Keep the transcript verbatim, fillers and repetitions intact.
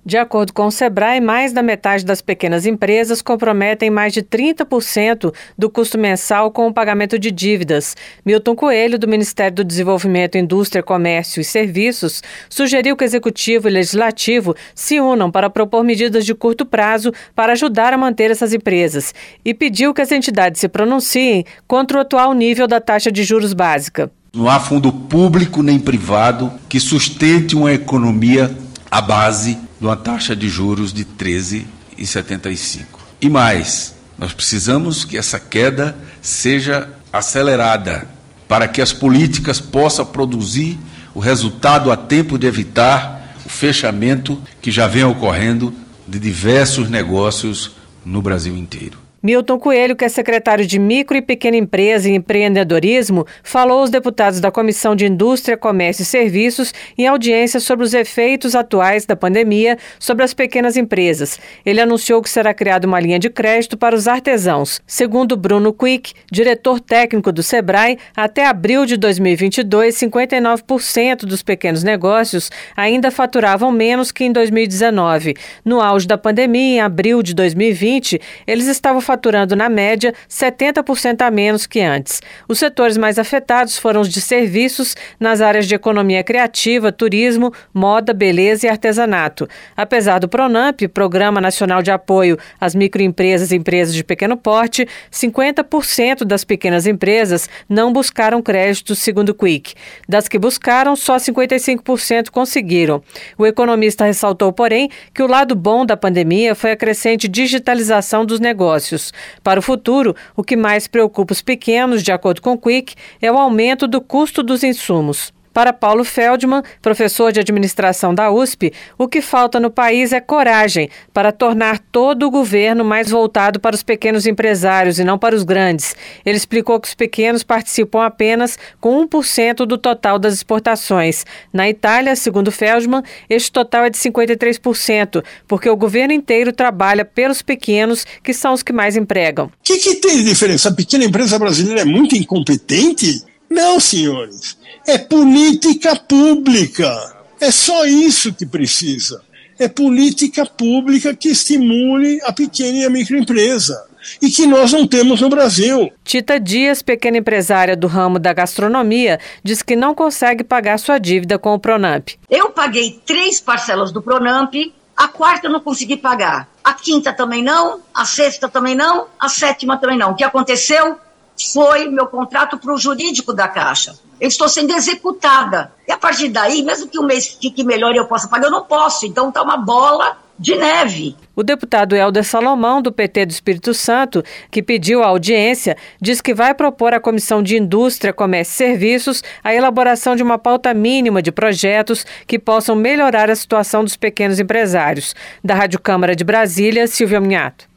De acordo com o Sebrae, mais da metade das pequenas empresas comprometem mais de trinta por cento do custo mensal com o pagamento de dívidas. Milton Coelho, do Ministério do Desenvolvimento, Indústria, Comércio e Serviços, sugeriu que o Executivo e o Legislativo se unam para propor medidas de curto prazo para ajudar a manter essas empresas e pediu que as entidades se pronunciem contra o atual nível da taxa de juros básica. Não há fundo público nem privado que sustente uma economia à base de uma taxa de juros de treze vírgula setenta e cinco. E mais, nós precisamos que essa queda seja acelerada para que as políticas possam produzir o resultado a tempo de evitar o fechamento que já vem ocorrendo de diversos negócios no Brasil inteiro. Milton Coelho, que é secretário de Micro e Pequena Empresa e Empreendedorismo, falou aos deputados da Comissão de Indústria, Comércio e Serviços em audiência sobre os efeitos atuais da pandemia sobre as pequenas empresas. Ele anunciou que será criada uma linha de crédito para os artesãos. Segundo Bruno Quick, diretor técnico do Sebrae, até abril de dois mil e vinte e dois, cinquenta e nove por cento dos pequenos negócios ainda faturavam menos que em dois mil e dezenove. No auge da pandemia, em abril de dois mil e vinte, eles estavam faturando, na média, setenta por cento a menos que antes. Os setores mais afetados foram os de serviços nas áreas de economia criativa, turismo, moda, beleza e artesanato. Apesar do Pronamp, Programa Nacional de Apoio às Microempresas e Empresas de Pequeno Porte, cinquenta por cento das pequenas empresas não buscaram crédito, segundo o Quick. Das que buscaram, só cinquenta e cinco por cento conseguiram. O economista ressaltou, porém, que o lado bom da pandemia foi a crescente digitalização dos negócios. Para o futuro, o que mais preocupa os pequenos, de acordo com o Quick, é o aumento do custo dos insumos. Para Paulo Feldman, professor de administração da U S P, o que falta no país é coragem para tornar todo o governo mais voltado para os pequenos empresários e não para os grandes. Ele explicou que os pequenos participam apenas com um por cento do total das exportações. Na Itália, segundo Feldman, este total é de cinquenta e três por cento, porque o governo inteiro trabalha pelos pequenos, que são os que mais empregam. O que, que tem de diferença? A pequena empresa brasileira é muito incompetente? Não, senhores. É política pública. É só isso que precisa. É política pública que estimule a pequena e a microempresa. E que nós não temos no Brasil. Tita Dias, pequena empresária do ramo da gastronomia, diz que não consegue pagar sua dívida com o Pronamp. Eu paguei três parcelas do Pronamp, a quarta eu não consegui pagar. A quinta também não, a sexta também não, a sétima também não. O que aconteceu foi meu contrato para o jurídico da Caixa. Eu estou sendo executada. E a partir daí, mesmo que o mês fique melhor e eu possa pagar, eu não posso. Então está uma bola de neve. O deputado Helder Salomão, do P T do Espírito Santo, que pediu a audiência, diz que vai propor à Comissão de Indústria, Comércio e Serviços a elaboração de uma pauta mínima de projetos que possam melhorar a situação dos pequenos empresários. Da Rádio Câmara de Brasília, Silvia Minhato.